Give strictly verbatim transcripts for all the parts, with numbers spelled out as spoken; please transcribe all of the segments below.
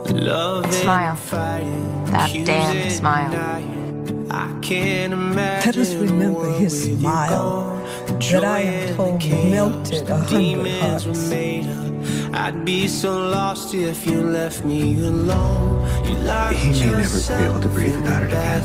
Smile. That damn smile. Let us remember his smile that I am told melted a hundred hearts. I'd be so lost if you left me alone. You He may never be able to breathe without it again.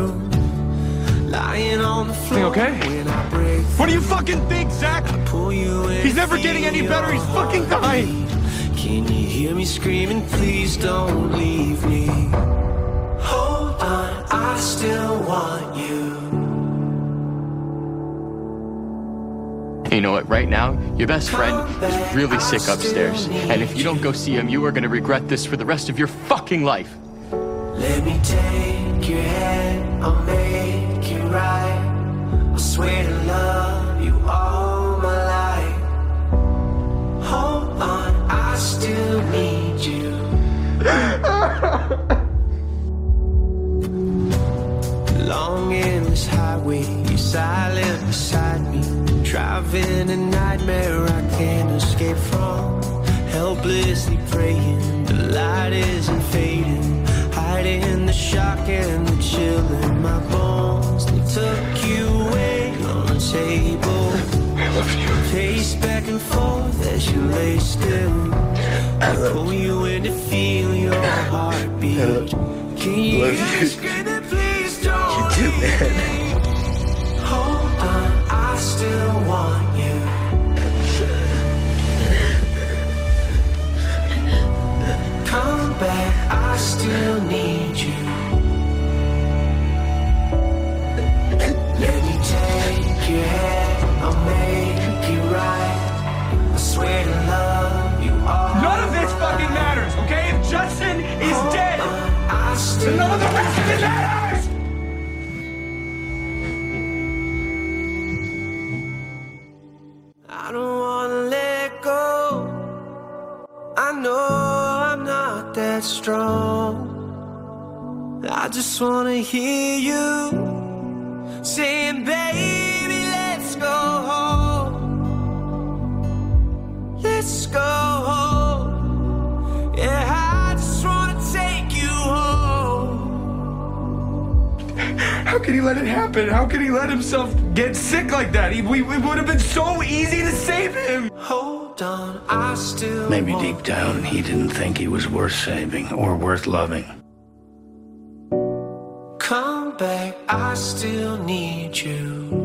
Lying on the floor. You okay? What do you fucking think, Zach? He's never getting any better. He's fucking dying. Can you hear me screaming? Please don't leave me. Hold on, I still want you. You know what, right now, your best friend is really sick upstairs. And if you don't go see him, you are gonna regret this for the rest of your fucking life. Let me take your hand, I'll make it right. I swear to love you all my life. Hold on, I still need you. Long endless highway, you're silent beside me. Driving a nightmare I can't escape from. Helplessly praying, the light isn't fading. Hiding the shock and the chill in my bones. They took you away on the table. I love you. Pace back and forth as you lay still. I pull you in to feel your heartbeat. Can you just scream it, please don't You do, man. Hold on, I still want you. Come back, I still need you. Let me take your hand, I'll make it right. I swear to love you all. None of this fucking matters, okay? If Justin is Hold dead, on, I still then none of the rest of it matters! I don't wanna let go. I know I'm not that strong. I just wanna hear you saying, baby, let's go home. Let's go home. Yeah, I just wanna take you home. How can he let it happen? How can he let himself get sick like that? He, we, it would have been so easy to save him. Hold on, I still Maybe want deep down he didn't think he was worth saving or worth loving. Come back, I still need you.